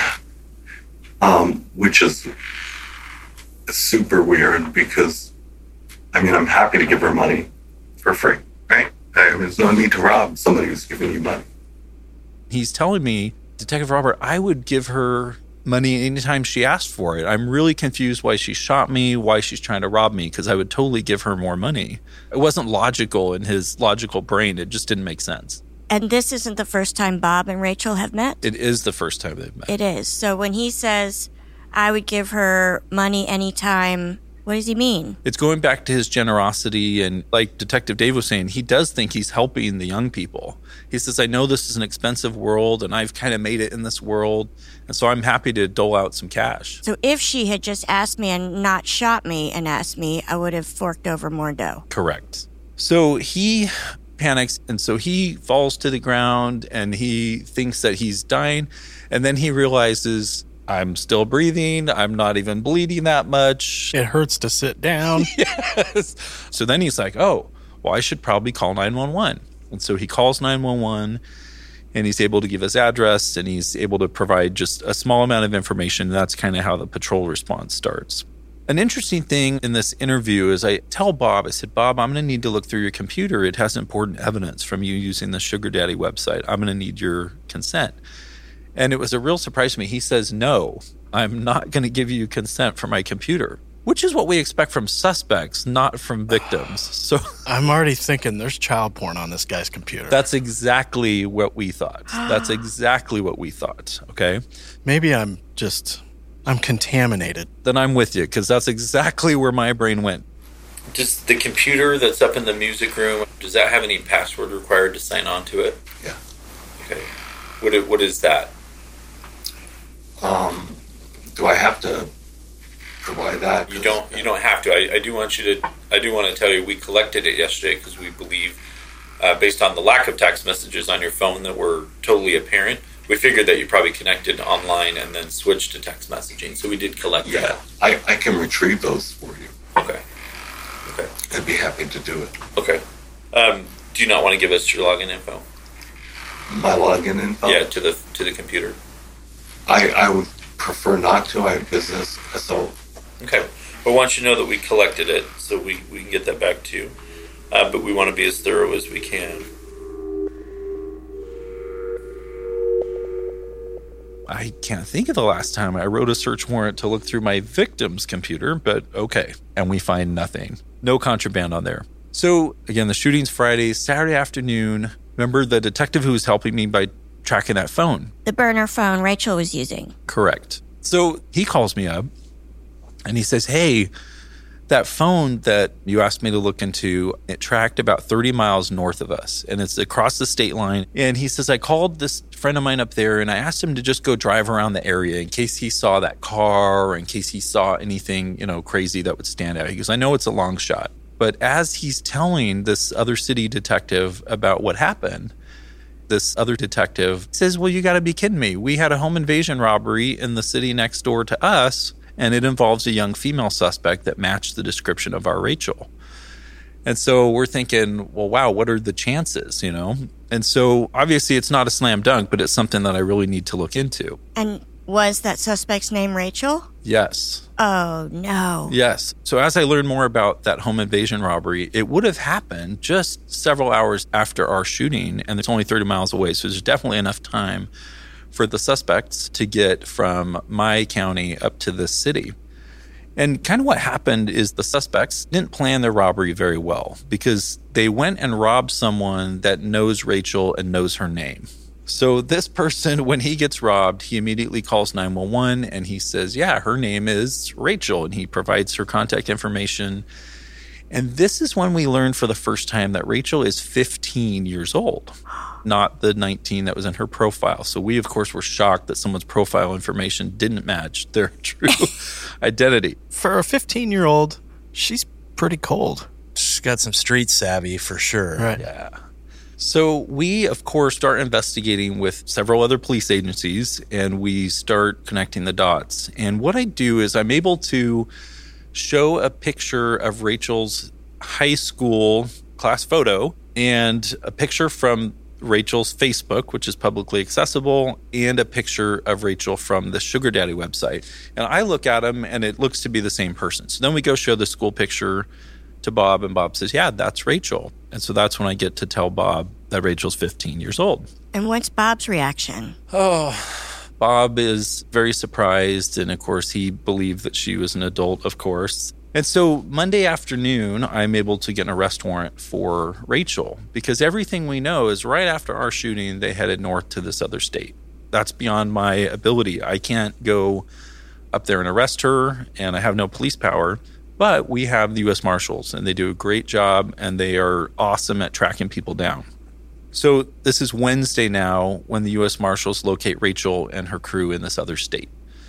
which is super weird because, I'm happy to give her money for free, right? There's no need to rob somebody who's giving you money. He's telling me, Detective Robert, I would give her money anytime she asked for it. I'm really confused why she shot me, why she's trying to rob me, because I would totally give her more money. It wasn't logical in his logical brain. It just didn't make sense. And this isn't the first time Bob and Rachel have met? It is the first time they've met. It is. So when he says, I would give her money anytime, what does he mean? It's going back to his generosity. And like Detective Dave was saying, he does think he's helping the young people. He says, I know this is an expensive world and I've kind of made it in this world. And so I'm happy to dole out some cash. So if she had just asked me and not shot me and asked me, I would have forked over more dough. Correct. So he panics. And so he falls to the ground and he thinks that he's dying. And then he realizes, I'm still breathing. I'm not even bleeding that much. It hurts to sit down. Yes. So then he's like, oh, well, I should probably call 911. And so he calls 911 and he's able to give his address and he's able to provide just a small amount of information. And that's kind of how the patrol response starts. An interesting thing in this interview is I tell Bob, I said, Bob, I'm going to need to look through your computer. It has important evidence from you using the Sugar Daddy website. I'm going to need your consent. And it was a real surprise to me. He says, no, I'm not going to give you consent for my computer, which is what we expect from suspects, not from victims. So I'm already thinking there's child porn on this guy's computer. That's exactly what we thought. Okay. Maybe I'm contaminated. Then I'm with you because that's exactly where my brain went. Does the computer that's up in the music room, does that have any password required to sign on to it? Yeah. Okay. What is that? Do I have to provide that? You don't have to. I do want to tell you we collected it yesterday because we believe, based on the lack of text messages on your phone that were totally apparent, we figured that you probably connected online and then switched to text messaging. So we did collect that. I can retrieve those for you. Okay. I'd be happy to do it. Okay. Do you not want to give us your login info? My login info? Yeah, to the computer. I would prefer not to. I have business, so... Okay. But I want you to know that we collected it, so we can get that back to you. But we want to be as thorough as we can. I can't think of the last time I wrote a search warrant to look through my victim's computer, but okay. And we find nothing. No contraband on there. So again, the shooting's Friday, Saturday afternoon. Remember the detective who was helping me by tracking that phone? The burner phone Rachel was using. Correct. So he calls me up and he says, hey, that phone that you asked me to look into, it tracked about 30 miles north of us, and it's across the state line. And he says, I called this friend of mine up there, and I asked him to just go drive around the area in case he saw that car or in case he saw anything, crazy that would stand out. He goes, I know it's a long shot. But as he's telling this other city detective about what happened, this other detective says, well, you got to be kidding me. We had a home invasion robbery in the city next door to us, and it involves a young female suspect that matched the description of our Rachel. And so we're thinking, well, wow, what are the chances, And so obviously it's not a slam dunk, but it's something that I really need to look into. And was that suspect's name Rachel? Yes. Oh, no. Yes. So as I learned more about that home invasion robbery, it would have happened just several hours after our shooting, and it's only 30 miles away. So there's definitely enough time for the suspects to get from my county up to this city. And kind of what happened is the suspects didn't plan their robbery very well because they went and robbed someone that knows Rachel and knows her name. So this person, when he gets robbed, he immediately calls 911 and he says, yeah, her name is Rachel, and he provides her contact information. And this is when we learned for the first time that Rachel is 15 years old, not the 19 that was in her profile. So we, of course, were shocked that someone's profile information didn't match their true identity. For a 15-year-old, she's pretty cold. She's got some street savvy for sure. Right. Yeah. So we, of course, start investigating with several other police agencies, and we start connecting the dots. And what I do is I'm able to show a picture of Rachel's high school class photo and a picture from Rachel's Facebook, which is publicly accessible, and a picture of Rachel from the Sugar Daddy website. And I look at them, and it looks to be the same person. So then we go show the school picture to Bob, and Bob says, yeah, that's Rachel. And so that's when I get to tell Bob that Rachel's 15 years old. And what's Bob's reaction? Oh, Bob is very surprised, and of course, he believed that she was an adult, of course. And so Monday afternoon, I'm able to get an arrest warrant for Rachel because everything we know is right after our shooting, they headed north to this other state. That's beyond my ability. I can't go up there and arrest her, and I have no police power. But we have the U.S. Marshals, and they do a great job, and they are awesome at tracking people down. So this is Wednesday now when the U.S. Marshals locate Rachel and her crew in this other state.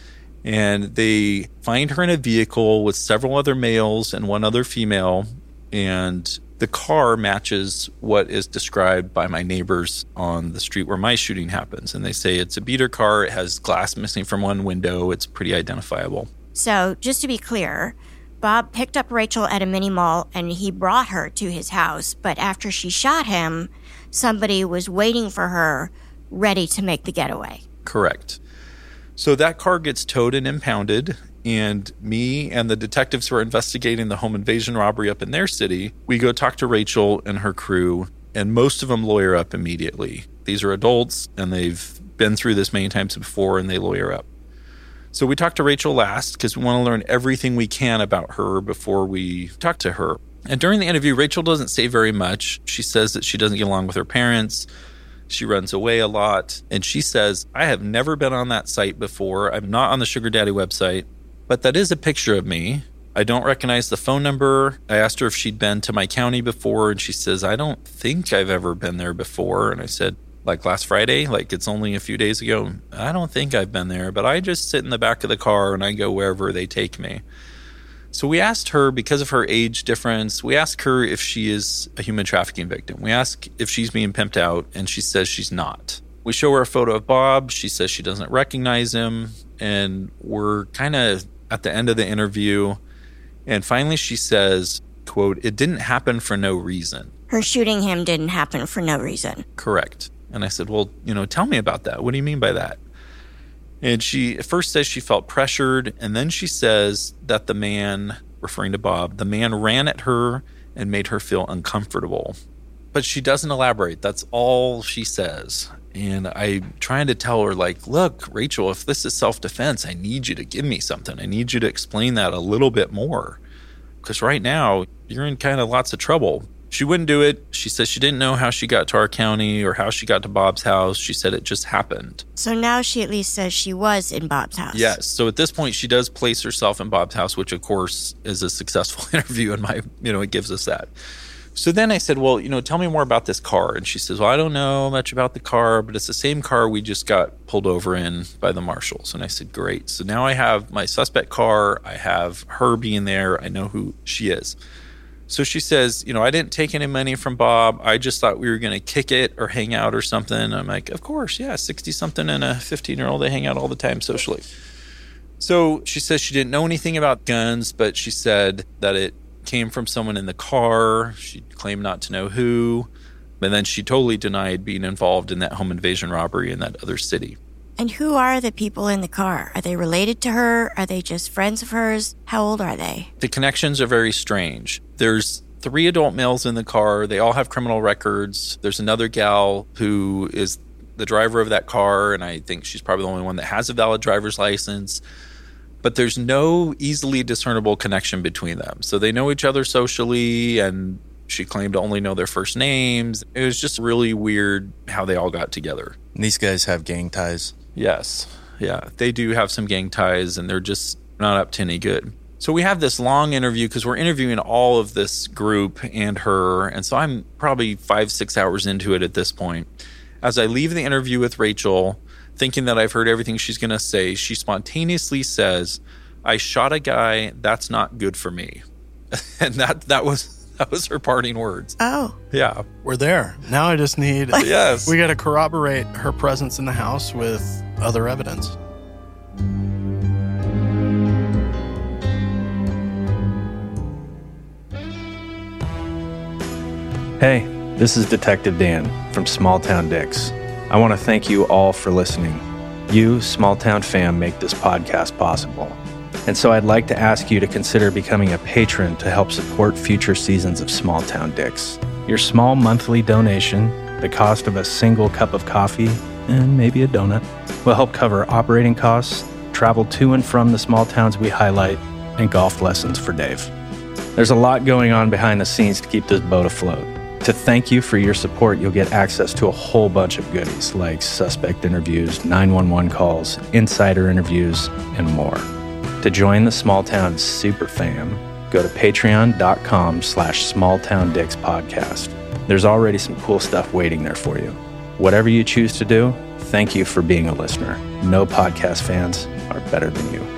And they find her in a vehicle with several other males and one other female, and the car matches what is described by my neighbors on the street where my shooting happens. And they say it's a beater car. It has glass missing from one window. It's pretty identifiable. So just to be clear, Bob picked up Rachel at a mini mall and he brought her to his house. But after she shot him, somebody was waiting for her, ready to make the getaway. Correct. So that car gets towed and impounded, and me and the detectives who are investigating the home invasion robbery up in their city, we go talk to Rachel and her crew, and most of them lawyer up immediately. These are adults, and they've been through this many times before, and they lawyer up. So we talk to Rachel last because we want to learn everything we can about her before we talk to her. And during the interview, Rachel doesn't say very much. She says that she doesn't get along with her parents. She runs away a lot. And she says, I have never been on that site before. I'm not on the Sugar Daddy website, but that is a picture of me. I don't recognize the phone number. I asked her if she'd been to my county before, and she says, I don't think I've ever been there before. And I said, like last Friday, like it's only a few days ago. I don't think I've been there, but I just sit in the back of the car and I go wherever they take me. So we asked her, because of her age difference, we asked her if she is a human trafficking victim. We asked if she's being pimped out, and she says she's not. We show her a photo of Bob. She says she doesn't recognize him, and we're kind of at the end of the interview. And finally she says, quote, it didn't happen for no reason. Her shooting him didn't happen for no reason. Correct. And I said, well, tell me about that. What do you mean by that? And she at first says she felt pressured, and then she says that the man, referring to Bob, the man ran at her and made her feel uncomfortable. But she doesn't elaborate. That's all she says. And I'm trying to tell her, like, look, Rachel, if this is self-defense, I need you to give me something. I need you to explain that a little bit more. Because right now, you're in kind of lots of trouble. She wouldn't do it. She says she didn't know how she got to our county or how she got to Bob's house. She said it just happened. So now she at least says she was in Bob's house. Yes. So at this point, she does place herself in Bob's house, which, of course, is a successful interview. It gives us that. So then I said, well, tell me more about this car. And she says, well, I don't know much about the car, but it's the same car we just got pulled over in by the marshals. And I said, great. So now I have my suspect car. I have her being there. I know who she is. So she says, I didn't take any money from Bob. I just thought we were going to kick it or hang out or something. I'm like, of course, yeah, 60-something and a 15-year-old, they hang out all the time socially. So she says she didn't know anything about guns, but she said that it came from someone in the car. She claimed not to know who. And then she totally denied being involved in that home invasion robbery in that other city. And who are the people in the car? Are they related to her? Are they just friends of hers? How old are they? The connections are very strange. There's 3 adult males in the car. They all have criminal records. There's another gal who is the driver of that car, and I think she's probably the only one that has a valid driver's license. But there's no easily discernible connection between them. So they know each other socially, and she claimed to only know their first names. It was just really weird how they all got together. And these guys have gang ties. Yes. Yeah. They do have some gang ties, and they're just not up to any good. So we have this long interview because we're interviewing all of this group and her. And so I'm probably 5-6 hours into it at this point. As I leave the interview with Rachel, thinking that I've heard everything she's going to say, she spontaneously says, I shot a guy. That's not good for me. And that was her parting words. Oh. Yeah. We're there. Now I just need... Yes. We got to corroborate her presence in the house with other evidence. Hey, this is Detective Dan from Small Town Dicks. I want to thank you all for listening. You, Small Town fam, make this podcast possible. And so I'd like to ask you to consider becoming a patron to help support future seasons of Small Town Dicks. Your small monthly donation, the cost of a single cup of coffee, and maybe a donut, will help cover operating costs, travel to and from the small towns we highlight, and golf lessons for Dave. There's a lot going on behind the scenes to keep this boat afloat. To thank you for your support, you'll get access to a whole bunch of goodies like suspect interviews, 911 calls, insider interviews, and more. To join the Small Town Super Fam, go to patreon.com/smalltowndickspodcast. There's already some cool stuff waiting there for you. Whatever you choose to do, thank you for being a listener. No podcast fans are better than you.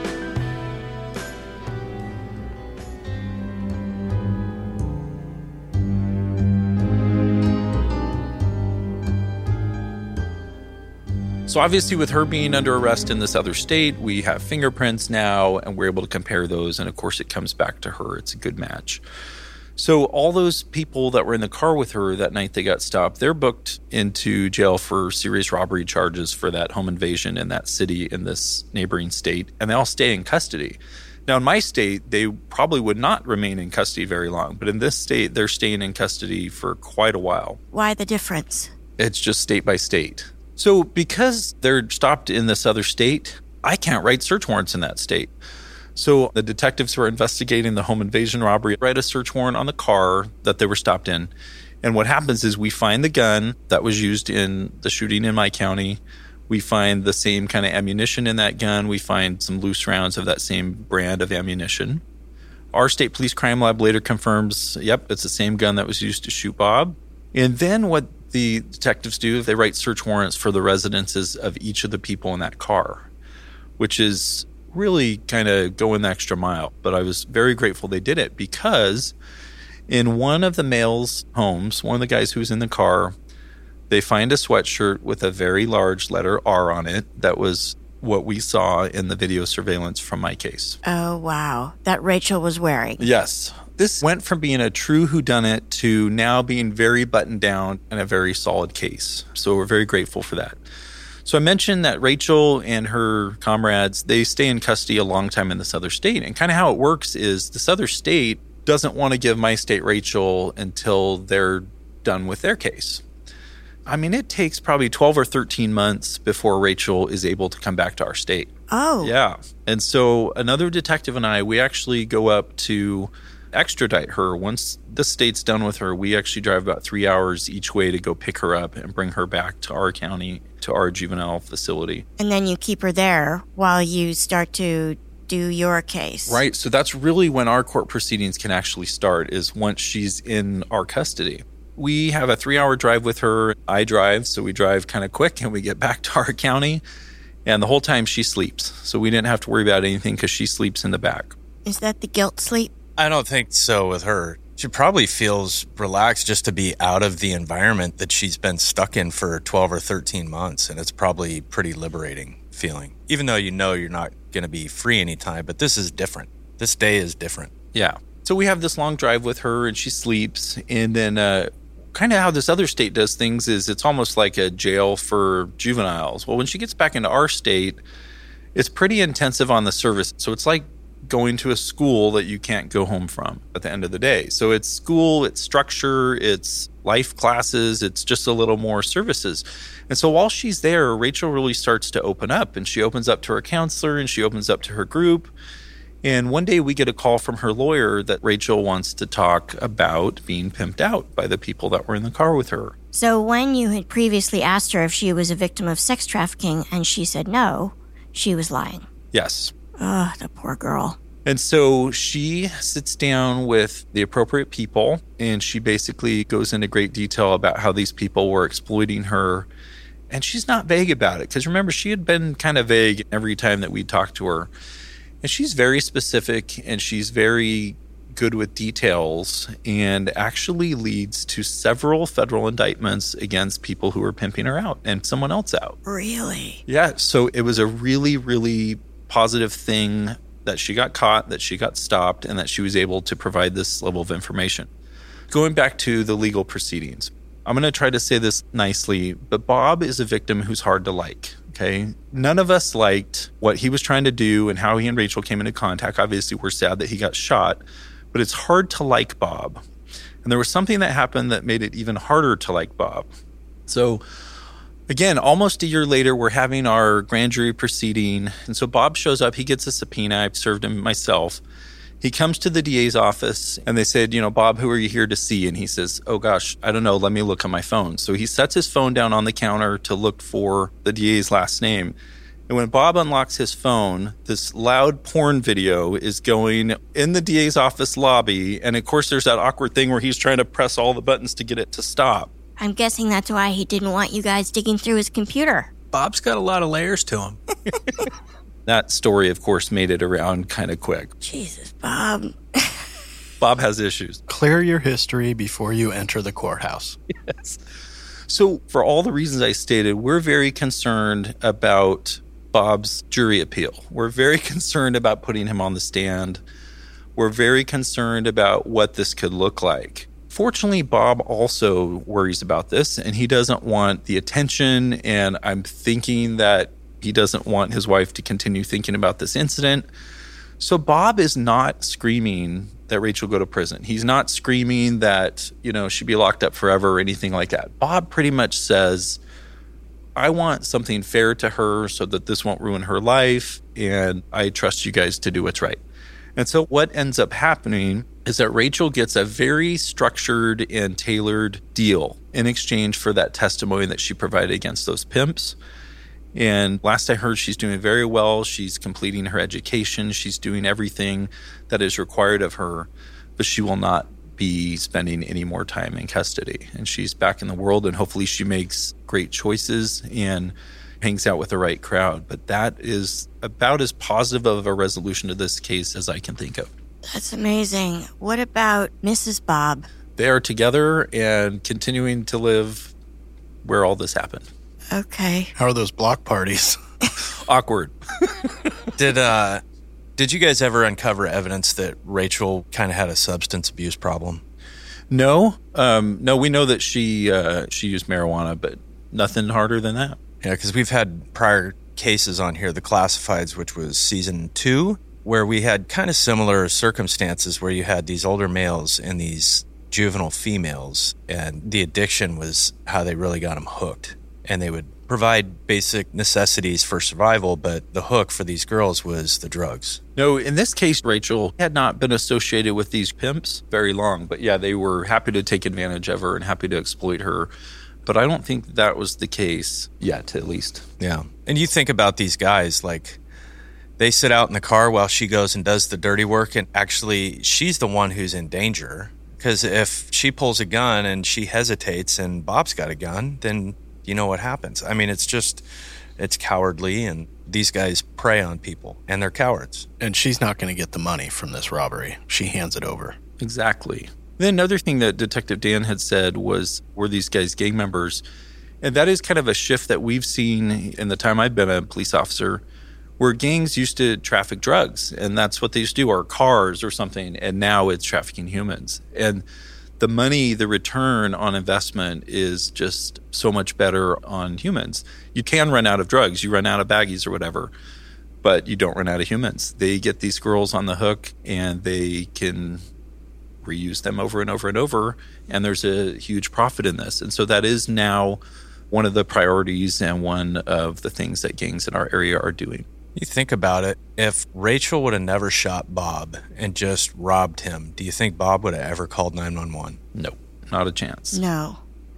So obviously with her being under arrest in this other state, we have fingerprints now, and we're able to compare those. And of course, it comes back to her. It's a good match. So all those people that were in the car with her that night they got stopped, they're booked into jail for serious robbery charges for that home invasion in that city in this neighboring state. And they all stay in custody. Now, in my state, they probably would not remain in custody very long. But in this state, they're staying in custody for quite a while. Why the difference? It's just state by state. So because they're stopped in this other state, I can't write search warrants in that state. So the detectives who are investigating the home invasion robbery write a search warrant on the car that they were stopped in. And what happens is we find the gun that was used in the shooting in my county. We find the same kind of ammunition in that gun. We find some loose rounds of that same brand of ammunition. Our state police crime lab later confirms, yep, it's the same gun that was used to shoot Bob. And then what the detectives do, they write search warrants for the residences of each of the people in that car, which is really kind of going the extra mile. But I was very grateful they did it because in one of the male's homes, one of the guys who was in the car, they find a sweatshirt with a very large letter R on it. That was what we saw in the video surveillance from my case. Oh, wow. That Rachel was wearing. Yes. This went from being a true whodunit to now being very buttoned down and a very solid case. So we're very grateful for that. So I mentioned that Rachel and her comrades, they stay in custody a long time in this other state. And kind of how it works is this other state doesn't want to give my state Rachel until they're done with their case. I mean, it takes probably 12 or 13 months before Rachel is able to come back to our state. Oh. Yeah. And so another detective and I, we actually go up to extradite her. Once the state's done with her, we actually drive about 3 hours each way to go pick her up and bring her back to our county, to our juvenile facility. And then you keep her there while you start to do your case. Right. So that's really when our court proceedings can actually start, is once she's in our custody. We have a 3-hour drive with her. I drive, so we drive kind of quick and we get back to our county. And the whole time she sleeps. So we didn't have to worry about anything because she sleeps in the back. Is that the guilt sleep? I don't think so with her. She probably feels relaxed just to be out of the environment that she's been stuck in for 12 or 13 months. And it's probably pretty liberating feeling, even though you know you're not going to be free anytime. But this is different. This day is different. Yeah. So we have this long drive with her and she sleeps. And then kind of how this other state does things is it's almost like a jail for juveniles. Well, when she gets back into our state, it's pretty intensive on the service. So it's like going to a school that you can't go home from at the end of the day. So it's school, it's structure, it's life classes, it's just a little more services. And so while she's there, Rachel really starts to open up, and she opens up to her counselor and she opens up to her group. And one day we get a call from her lawyer that Rachel wants to talk about being pimped out by the people that were in the car with her. So when you had previously asked her if she was a victim of sex trafficking and she said no, she was lying. Yes. Ugh, the poor girl. And so she sits down with the appropriate people, and she basically goes into great detail about how these people were exploiting her. And she's not vague about it, because remember, she had been kind of vague every time that we talked to her. And she's very specific, and she's very good with details, and actually leads to several federal indictments against people who were pimping her out and someone else out. Really? Yeah. So it was a really, really positive thing that she got caught, that she got stopped, and that she was able to provide this level of information. Going back to the legal proceedings, I'm going to try to say this nicely, but Bob is a victim who's hard to like. Okay. None of us liked what he was trying to do and how he and Rachel came into contact. Obviously, we're sad that he got shot, but it's hard to like Bob. And there was something that happened that made it even harder to like Bob. So again, almost a year later, we're having our grand jury proceeding. And so Bob shows up. He gets a subpoena. I've served him myself. He comes to the DA's office and they said, Bob, who are you here to see? And he says, oh gosh, I don't know. Let me look on my phone. So he sets his phone down on the counter to look for the DA's last name. And when Bob unlocks his phone, this loud porn video is going in the DA's office lobby. And of course, there's that awkward thing where he's trying to press all the buttons to get it to stop. I'm guessing that's why he didn't want you guys digging through his computer. Bob's got a lot of layers to him. That story, of course, made it around kind of quick. Jesus, Bob. Bob has issues. Clear your history before you enter the courthouse. Yes. So for all the reasons I stated, we're very concerned about Bob's jury appeal. We're very concerned about putting him on the stand. We're very concerned about what this could look like. Fortunately, Bob also worries about this, and he doesn't want the attention, and I'm thinking that he doesn't want his wife to continue thinking about this incident. So Bob is not screaming that Rachel go to prison. He's not screaming that, she'd be locked up forever or anything like that. Bob pretty much says, I want something fair to her so that this won't ruin her life, and I trust you guys to do what's right. And so what ends up happening is that Rachel gets a very structured and tailored deal in exchange for that testimony that she provided against those pimps. And last I heard, she's doing very well. She's completing her education. She's doing everything that is required of her, but she will not be spending any more time in custody. And she's back in the world, and hopefully she makes great choices and hangs out with the right crowd. But that is about as positive of a resolution to this case as I can think of. That's amazing. What about Mrs. Bob? They are together and continuing to live where all this happened. Okay. How are those block parties? Awkward. Did you guys ever uncover evidence that Rachel kind of had a substance abuse problem? No. No, we know that she used marijuana, but nothing harder than that. Yeah, because we've had prior cases on here, the Classifieds, which was season 2, where we had kind of similar circumstances where you had these older males and these juvenile females, and the addiction was how they really got them hooked. And they would provide basic necessities for survival, but the hook for these girls was the drugs. No, in this case, Rachel had not been associated with these pimps very long, but yeah, they were happy to take advantage of her and happy to exploit her. But I don't think that was the case yet, at least. Yeah. And you think about these guys, like, they sit out in the car while she goes and does the dirty work, and actually she's the one who's in danger. Because if she pulls a gun and she hesitates and Bob's got a gun, then you know what happens. I mean, it's cowardly, and these guys prey on people, and they're cowards. And she's not going to get the money from this robbery. She hands it over. Exactly. Then another thing that Detective Dan had said was, were these guys gang members? And that is kind of a shift that we've seen in the time I've been a police officer, where gangs used to traffic drugs, and that's what they used to do, or cars or something, and now it's trafficking humans. And the money, the return on investment is just so much better on humans. You can run out of drugs, you run out of baggies or whatever, but you don't run out of humans. They get these girls on the hook, and they can reuse them over and over and over, and there's a huge profit in this. And so that is now one of the priorities and one of the things that gangs in our area are doing. You think about it, if Rachel would have never shot Bob and just robbed him, do you think Bob would have ever called 911? No, not a chance. No.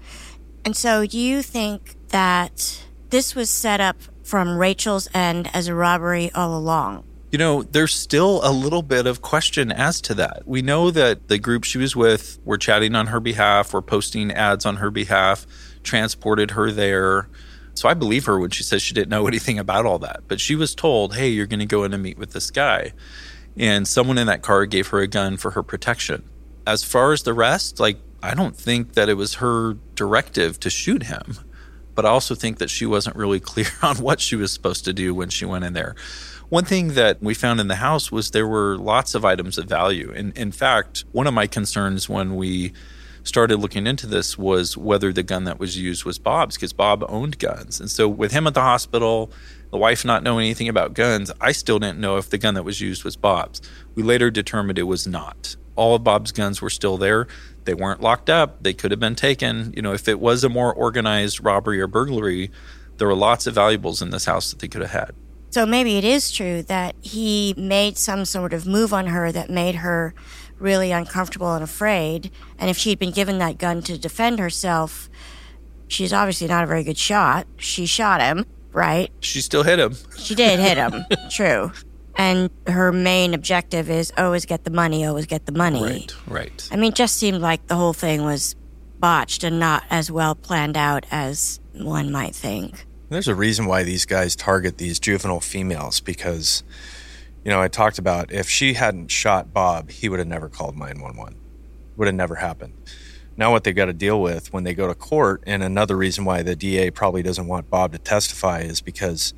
And so do you think that this was set up from Rachel's end as a robbery all along? You know, there's still a little bit of question as to that. We know that the group she was with were chatting on her behalf, were posting ads on her behalf, transported her there. So I believe her when she says she didn't know anything about all that. But she was told, hey, you're going to go in and meet with this guy. And someone in that car gave her a gun for her protection. As far as the rest, I don't think that it was her directive to shoot him. But I also think that she wasn't really clear on what she was supposed to do when she went in there. One thing that we found in the house was there were lots of items of value. And in fact, one of my concerns when we started looking into this was whether the gun that was used was Bob's, because Bob owned guns. And so with him at the hospital, the wife not knowing anything about guns, I still didn't know if the gun that was used was Bob's. We later determined it was not. All of Bob's guns were still there. They weren't locked up. They could have been taken. You know, if it was a more organized robbery or burglary, there were lots of valuables in this house that they could have had. So maybe it is true that he made some sort of move on her that made her really uncomfortable and afraid. And if she'd been given that gun to defend herself, she's obviously not a very good shot. She shot him, right? She still hit him. She did hit him, true. And her main objective is always get the money, always get the money. Right. I mean, it just seemed like the whole thing was botched and not as well planned out as one might think. There's a reason why these guys target these juvenile females because, you know, I talked about if she hadn't shot Bob, he would have never called 911. Would have never happened. Now what they got to deal with when they go to court, and another reason why the DA probably doesn't want Bob to testify is because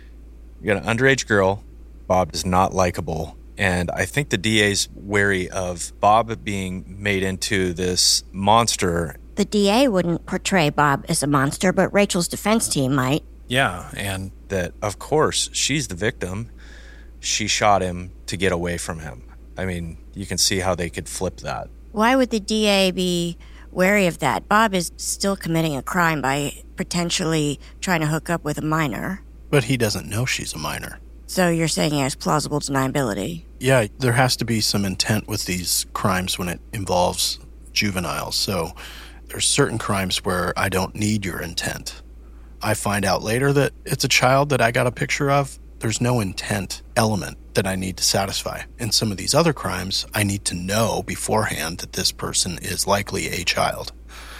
you got an underage girl, Bob is not likable, and I think the DA's wary of Bob being made into this monster. The DA wouldn't portray Bob as a monster, but Rachel's defense team might. Yeah, and that, of course, she's the victim. She shot him to get away from him. I mean, you can see how they could flip that. Why would the DA be wary of that? Bob is still committing a crime by potentially trying to hook up with a minor. But he doesn't know she's a minor. So you're saying he has plausible deniability? Yeah, there has to be some intent with these crimes when it involves juveniles. So there's certain crimes where I don't need your intent. I find out later that it's a child that I got a picture of. There's no intent element that I need to satisfy. In some of these other crimes, I need to know beforehand that this person is likely a child.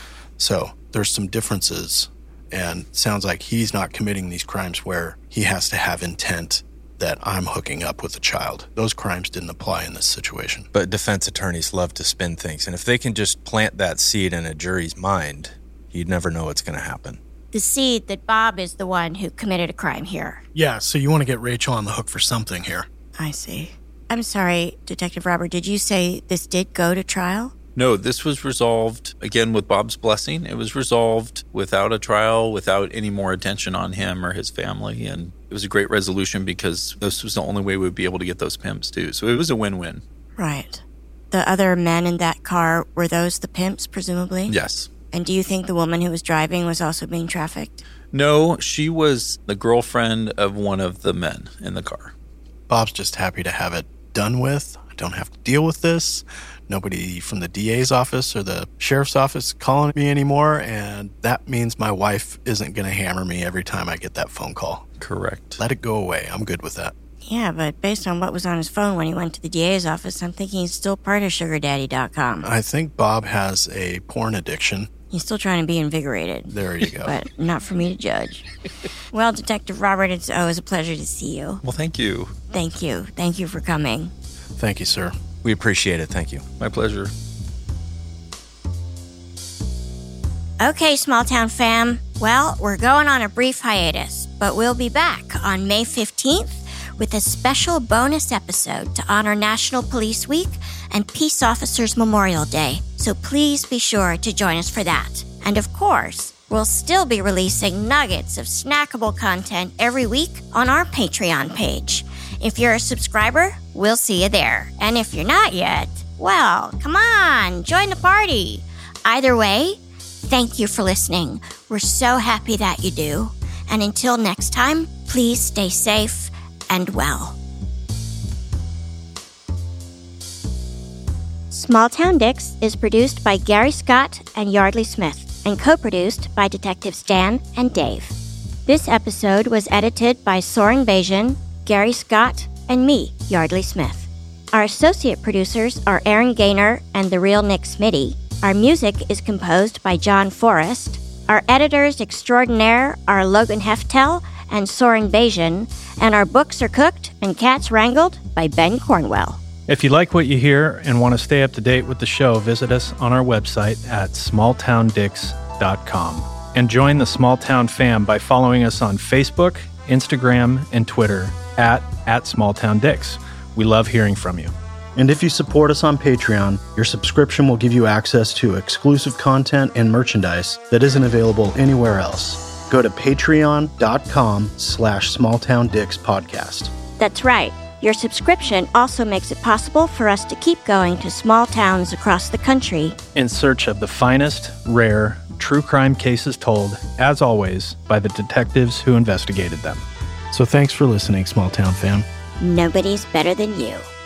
So there's some differences, and it sounds like he's not committing these crimes where he has to have intent that I'm hooking up with a child. Those crimes didn't apply in this situation. But defense attorneys love to spin things, and if they can just plant that seed in a jury's mind, you'd never know what's going to happen. The seed that Bob is the one who committed a crime here. Yeah, so you want to get Rachel on the hook for something here. I see. I'm sorry, Detective Robert, did you say this did go to trial? No, this was resolved, again, with Bob's blessing. It was resolved without a trial, without any more attention on him or his family. And it was a great resolution because this was the only way we'd be able to get those pimps, too. So it was a win-win. Right. The other men in that car, were those the pimps, presumably? Yes. And do you think the woman who was driving was also being trafficked? No, she was the girlfriend of one of the men in the car. Bob's just happy to have it done with. I don't have to deal with this. Nobody from the DA's office or the sheriff's office calling me anymore, and that means my wife isn't going to hammer me every time I get that phone call. Correct. Let it go away. I'm good with that. Yeah, but based on what was on his phone when he went to the DA's office, I'm thinking he's still part of SugarDaddy.com. I think Bob has a porn addiction. He's still trying to be invigorated. There you go. But not for me to judge. Well, Detective Robert, it's always a pleasure to see you. Well, thank you. Thank you. Thank you for coming. Thank you, sir. We appreciate it. Thank you. My pleasure. Okay, small town fam. Well, we're going on a brief hiatus, but we'll be back on May 15th with a special bonus episode to honor National Police Week and Peace Officers Memorial Day. So please be sure to join us for that. And of course, we'll still be releasing nuggets of snackable content every week on our Patreon page. If you're a subscriber, we'll see you there. And if you're not yet, well, come on, join the party. Either way, thank you for listening. We're so happy that you do. And until next time, please stay safe and well. Small Town Dicks is produced by Gary Scott and Yardley Smith and co-produced by Detectives Dan and Dave. This episode was edited by Soren Bajan, Gary Scott, and me, Yardley Smith. Our associate producers are Aaron Gaynor and the real Nick Smitty. Our music is composed by John Forrest. Our editors extraordinaire are Logan Heftel and Soren Bajan, and our books are cooked and cats wrangled by Ben Cornwell. If you like what you hear and want to stay up to date with the show, visit us on our website at smalltowndicks.com. And join the Small Town fam by following us on Facebook, Instagram, and Twitter at SmallTownDicks. We love hearing from you. And if you support us on Patreon, your subscription will give you access to exclusive content and merchandise that isn't available anywhere else. Go to patreon.com/smalltowndickspodcast. That's right. Your subscription also makes it possible for us to keep going to small towns across the country in search of the finest, rare, true crime cases told, as always, by the detectives who investigated them. So thanks for listening, Small Town fam. Nobody's better than you.